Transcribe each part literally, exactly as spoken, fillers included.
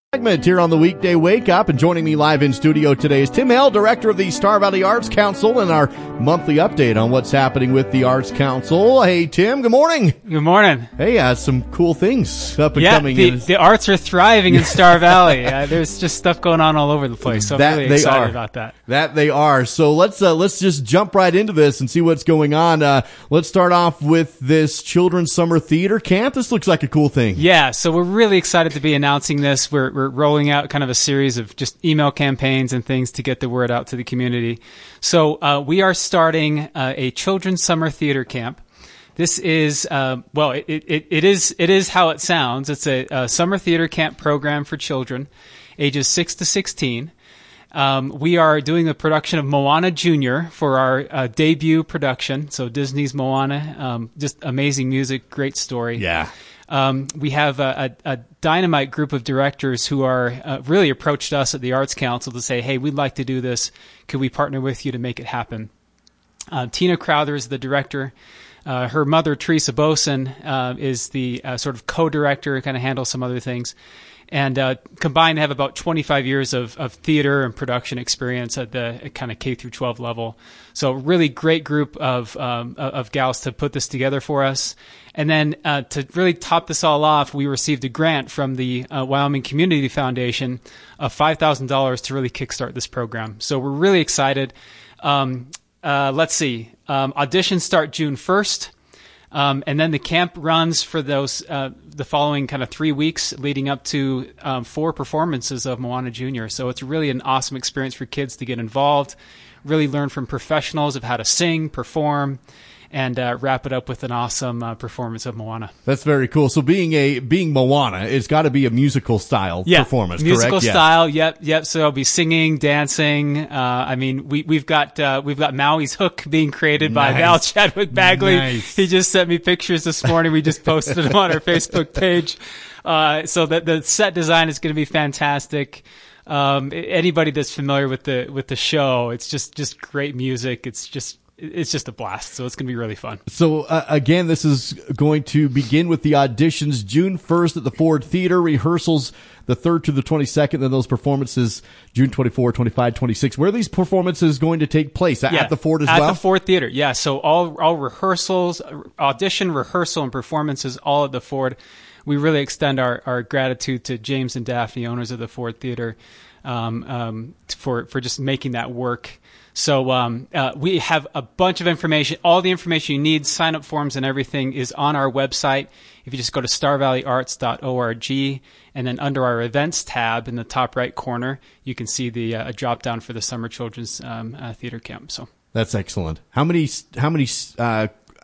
Segment here on the weekday wake up, and joining me live in studio today is Tim Hale, director of the Star Valley Arts Council, and our monthly update on what's happening with the Arts Council. Hey Tim, good morning. Good morning. Hey, uh, some cool things up and yeah, coming. the, in. the arts are thriving in Star Valley. Uh, there's just stuff going on all over the place, so that I'm really they excited are. about that. That they are. So let's uh, let's just jump right into this and see what's going on. Uh, let's start off with this Children's Summer Theater Camp. This looks like a cool thing. Yeah, so we're really excited to be announcing this. We're we're rolling out kind of a series of just email campaigns and things to get the word out to the community. So uh, we are starting uh, a Children's Summer Theater Camp. This is, uh, well, it, it, it is it is how it sounds. It's a, a summer theater camp program for children ages six to sixteen. Um, we are doing a production of Moana Junior for our uh, debut production. So Disney's Moana, um, just amazing music, great story. Yeah. Um, we have a, a, a dynamite group of directors who are uh, really approached us at the Arts Council to say, hey, we'd like to do this. Could we partner with you to make it happen? Uh, Tina Crowther is the director. Uh, her mother, Teresa Boson, uh, is the uh, sort of co-director, kind of handles some other things. And uh, combined have about twenty-five years of, of theater and production experience at the kind of K through twelve level. So really great group of um, of gals to put this together for us. And then uh, to really top this all off, we received a grant from the uh, Wyoming Community Foundation of five thousand dollars to really kickstart this program. So we're really excited. Um, uh, let's see. Um, auditions start June first. Um, and then the camp runs for those uh, the following kind of three weeks leading up to um, four performances of Moana Junior So it's really an awesome experience for kids to get involved, really learn from professionals of how to sing, perform, and uh, wrap it up with an awesome uh, performance of Moana. That's very cool. So being a being Moana, it's got to be a musical style yeah, performance, musical correct? style. Yep, yep. So I'll be singing, dancing. Uh, I mean, we we've got uh, we've got Maui's Hook being created by Nice. Val Chadwick Bagley. Nice. He just sent me pictures this morning. We just posted them on our Facebook page. Uh, so the the set design is going to be fantastic. Um, anybody that's familiar with the with the show, it's just just great music. It's just It's just a blast, so it's going to be really fun. So, uh, again, this is going to begin with the auditions June first at the Ford Theater, rehearsals the third to the twenty-second, then those performances June twenty-fourth, twenty-fifth, twenty-sixth. Where are these performances going to take place? Yeah, at the Ford as at well? At the Ford Theater, yeah. So all all rehearsals, audition, rehearsal, and performances all at the Ford. We really extend our, our gratitude to James and Daphne, owners of the Ford Theater, um, um, for, for just making that work. So um, uh, we have a bunch of information. All the information you need, sign-up forms and everything is on our website. If you just go to star valley arts dot org, and then under our events tab in the top right corner, you can see the uh, a drop-down for the Summer Children's um, uh, Theater Camp. So That's excellent. How many how many uh,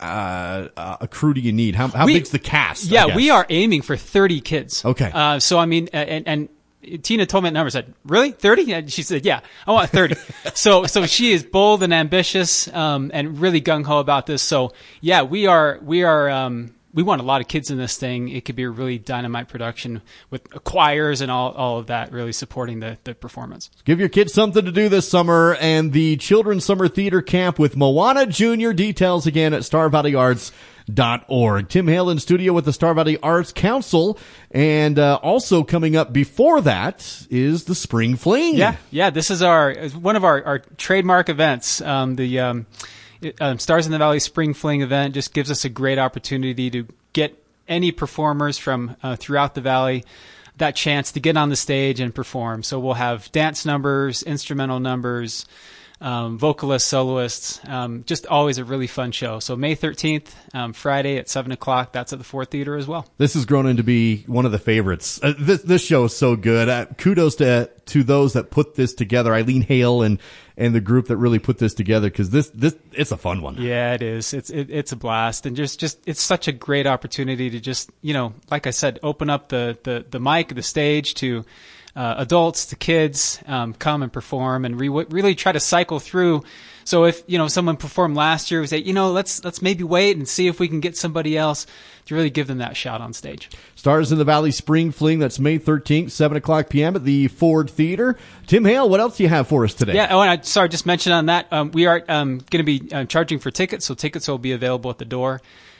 uh, uh, a crew do you need? How, how we, big's the cast? Yeah, we are aiming for thirty kids. Okay. Uh, so, I mean, and... and Tina told me that number. I said, really? thirty? And she said, yeah, I want thirty. so, so she is bold and ambitious, um, and really gung-ho about this. So yeah, we are, we are, um, we want a lot of kids in this thing. It could be a really dynamite production with choirs and all, all of that really supporting the, the performance. Give your kids something to do this summer, and the Children's Summer Theater Camp with Moana Junior Details again at star valley arts dot org. Tim Hale in studio with the Star Valley Arts Council, and uh, also coming up before that is the Spring Fling. Yeah, yeah. This is our one of our, our trademark events. Um, the um, it, um, Stars in the Valley Spring Fling event just gives us a great opportunity to get any performers from uh, throughout the valley that chance to get on the stage and perform. So we'll have dance numbers, instrumental numbers, Um, vocalists, soloists, um, just always a really fun show. So May thirteenth, um, Friday at seven o'clock, that's at the Ford Theater as well. This has grown into be one of the favorites. Uh, this, this show is so good. Uh, kudos to to those that put this together, Eileen Hale and and the group that really put this together, because this this it's a fun one. Yeah, it is. It's it, it's a blast, and just just it's such a great opportunity to just, you know, like I said, open up the the the mic, the stage to Uh, adults to kids, um, come and perform, and re- really try to cycle through. So if, you know, someone performed last year, we say, you know, let's let's maybe wait and see if we can get somebody else to really give them that shot on stage. Stars in the Valley Spring Fling, that's May thirteenth, seven o'clock p.m. at the Ford Theater. Tim Hale, what else do you have for us today? Yeah, oh, and I, sorry, just mention on that, um, we are um, going to be uh, charging for tickets, so tickets will be available at the door.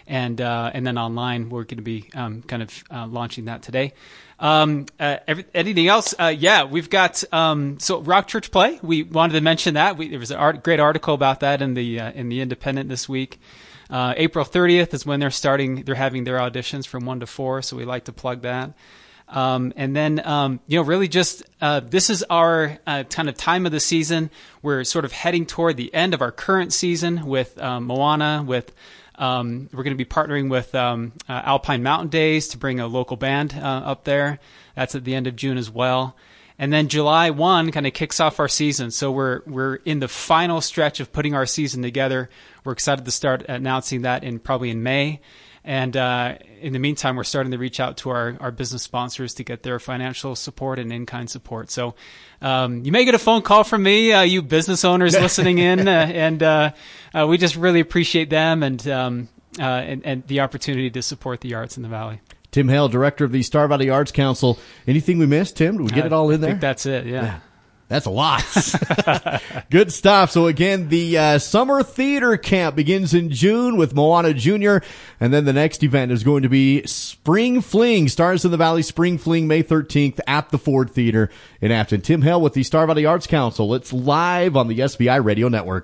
And uh, and then online, we're going to be um, kind of uh, launching that today. Um, uh, every, anything else? Uh, yeah, we've got, um, so Rock Church Play. We wanted to mention that. We, there was a art, great article about that in the, uh, in the Independent this week. Uh, April thirtieth is when they're starting, they're having their auditions from one to four. So we like to plug that. Um, and then, um, you know, really just, uh, this is our, uh, kind of time of the season. We're sort of heading toward the end of our current season with, um, Moana, with, Um, we're going to be partnering with um, uh, Alpine Mountain Days to bring a local band uh, up there. That's at the end of June as well. And then July first kind of kicks off our season. So we're we're in the final stretch of putting our season together. We're excited to start announcing that in probably in May. And uh, in the meantime, we're starting to reach out to our, our business sponsors to get their financial support and in-kind support. So um, you may get a phone call from me, uh, you business owners listening in, uh, and uh, uh, we just really appreciate them and, um, uh, and and the opportunity to support the arts in the Valley. Tim Hale, director of the Star Valley Arts Council. Anything we missed, Tim? Did we get it all in there? I think that's it, yeah. yeah. That's a lot. Good stuff. So again, the uh, summer theater camp begins in June with Moana Junior And then the next event is going to be Spring Fling, Stars in the Valley Spring Fling, May thirteenth at the Ford Theater in Afton. Tim Hale with the Star Valley Arts Council. It's live on the S V I Radio Network.